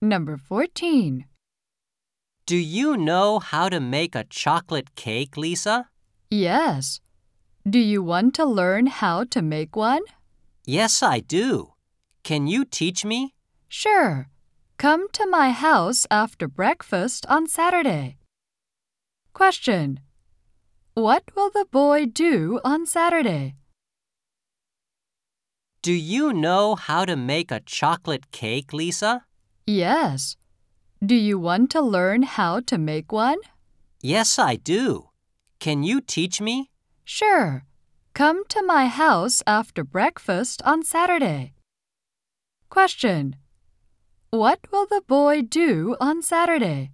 Number 14. Do you know how to make a chocolate cake, Lisa? Yes. Do you want to learn how to make one? Yes, I do. Can you teach me? Sure. Come to my house after breakfast on Saturday. Question. What will the boy do on Saturday? Do you know how to make a chocolate cake, Lisa? Yes. Do you want to learn how to make one? Yes, I do. Can you teach me? Sure. Come to my house after breakfast on Saturday. Question. What will the boy do on Saturday?